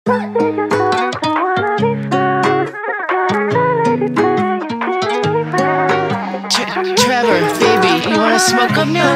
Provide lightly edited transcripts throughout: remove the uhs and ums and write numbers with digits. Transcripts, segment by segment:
Trevor, baby, you wanna smoke up now?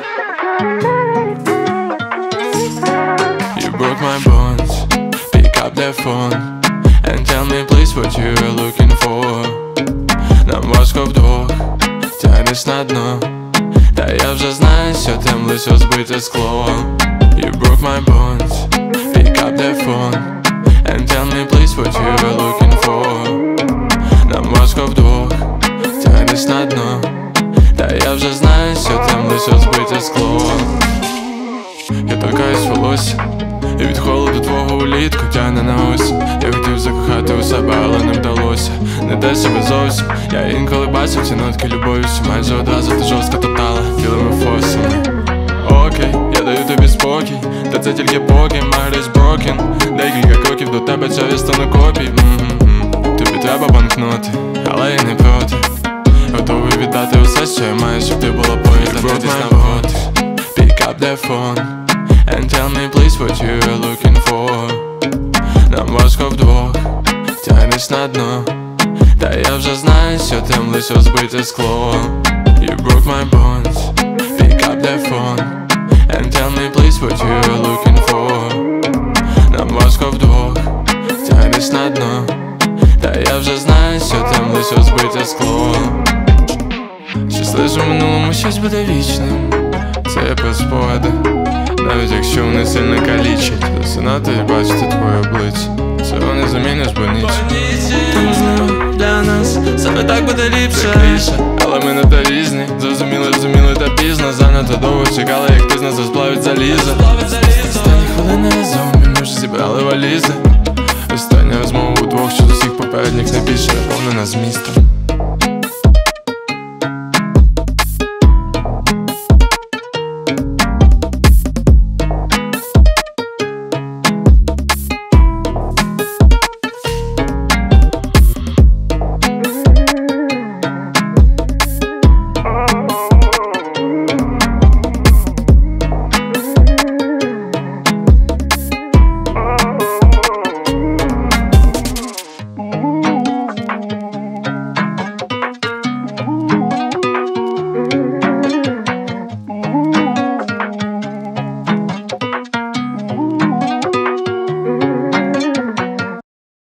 You broke my bones, pick up the phone and tell me please what you are looking for. Нам важко вдвох, тягнеш на дно, та я вже знаю, що там лише збите скло. You broke my bones, pick up the phone and tell me please what you are looking for. Нам важко вдвох, тягнеш на дно, та я вже знаю, що там лише збите скло. Я торкаюсь волосся, і від холоду твого улітку тягне на ось. Я хотів закохати у себе, але не вдалося. Не дай себе зовсім. Я інколи бачив ці нотки любові, що майже одразу ти жорстко топтала білими фосами. Окей, я даю тобі спокій, та це тільки поки Марис broken. Декілька кроків до тебе, це стану копій. Тобі треба банкноти, але я не проти. Готовий віддати усе, що я маю, щоб ти була поряд, дивитись на вгод. Pick up the phone and tell me please what you are looking for. Нам важко вдвох, тягнеш на дно, та я вже знаю, що там лише збите скло. You broke my bones, pick up the phone and tell me please what you are looking for. Нам важко вдвох, тягнеш на дно, та я вже знаю, що там лише збите скло. Щось лише в минулому, щось буде вічним. Це про спогади, навіть якщо вони сильно калічать. Засинати і бачити твоє обличчя, цього не заміниш, бо ніч. Та можливо для нас саме так буде ліпше, але ми не та різні. Зрозуміли та пізно. Занадто довго чекали, як ти з нас розплавить залізо. Останні хвилини разом, і ми вже зібрали валізи. Остання розмова удвох, що з усіх попередніх найбільше наповнена змістом.